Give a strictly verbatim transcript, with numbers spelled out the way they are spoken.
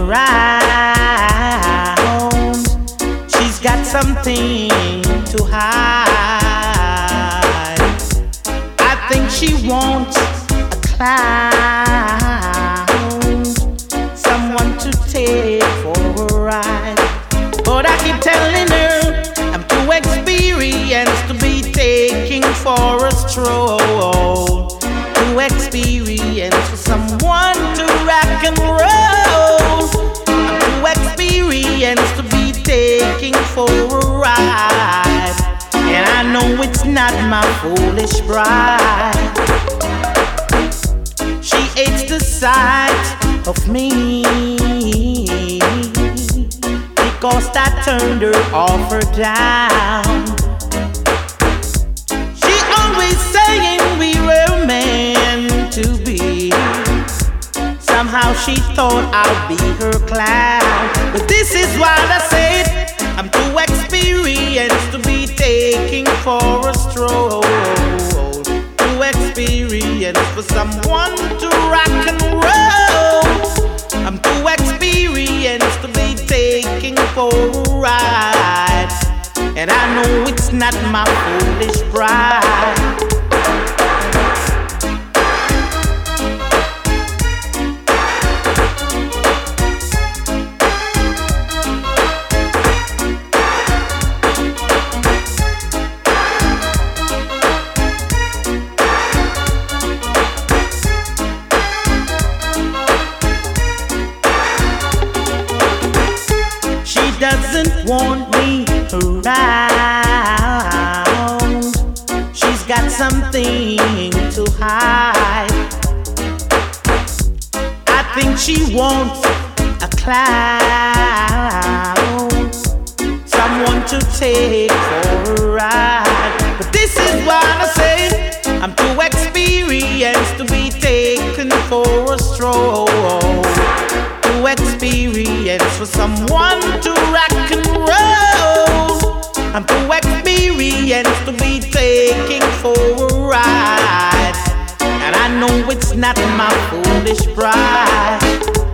around. She's got something to hide. I think she wants a clown, someone to take for a ride. But I keep telling her I'm too experienced to be taking for a stroll. Too experienced for someone to rock and roll. I'm too experienced to be taking for a ride. And I know it's not my foolish bride. She hates the sight of me because I turned her off or down. She always saying we were meant to be. Somehow she thought I'd be her clown. But this is why I said I'm too experienced to be taking for a stroll. Too experienced for someone to rock and roll. I'm too experienced to be taking for a ride. And I know it's not my foolish pride. Doesn't want me around. She's got something to hide. I think she wants a clown, someone to take for a ride. But this is why I say I'm too experienced to be taken for a stroll. Too experienced for someone to rock and roll. I'm too experienced to be taking for a ride. And I know it's not my foolish pride.